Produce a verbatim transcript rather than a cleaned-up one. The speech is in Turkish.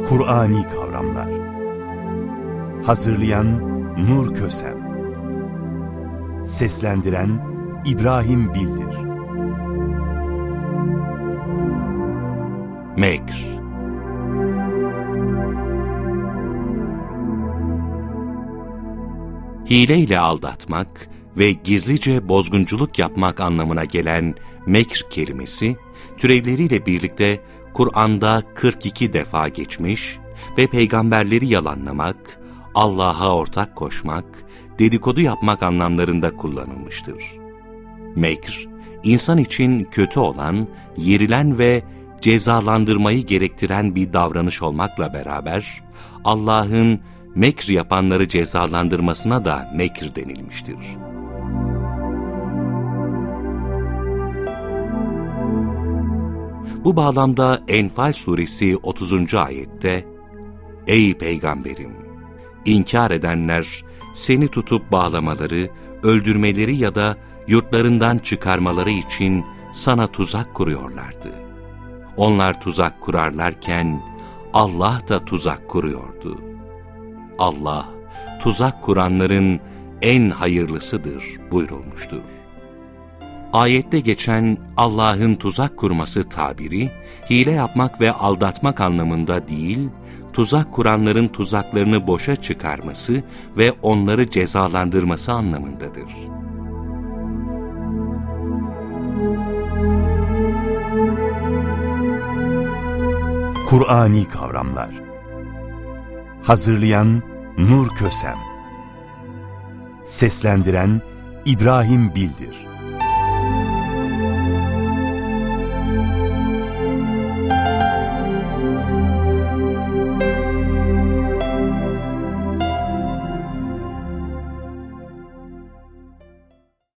Kur'ani kavramlar. Hazırlayan Nur Kösem. Seslendiren İbrahim Bildir. Mekr. Hileyle aldatmak ve gizlice bozgunculuk yapmak anlamına gelen mekr kelimesi, türevleriyle birlikte Kur'an'da kırk iki defa geçmiş ve peygamberleri yalanlamak, Allah'a ortak koşmak, dedikodu yapmak anlamlarında kullanılmıştır. Mekr, insan için kötü olan, yerilen ve cezalandırmayı gerektiren bir davranış olmakla beraber, Allah'ın mekr yapanları cezalandırmasına da mekr denilmiştir. Bu bağlamda Enfal suresi otuzuncu ayette, "Ey peygamberim! İnkar edenler seni tutup bağlamaları, öldürmeleri ya da yurtlarından çıkarmaları için sana tuzak kuruyorlardı. Onlar tuzak kurarlarken Allah da tuzak kuruyordu. Allah, tuzak kuranların en hayırlısıdır" buyurulmuştur. Ayette geçen Allah'ın tuzak kurması tabiri, hile yapmak ve aldatmak anlamında değil, tuzak kuranların tuzaklarını boşa çıkarması ve onları cezalandırması anlamındadır. Kur'ani kavramlar. Hazırlayan Nur Kösem. Seslendiren İbrahim Bildir.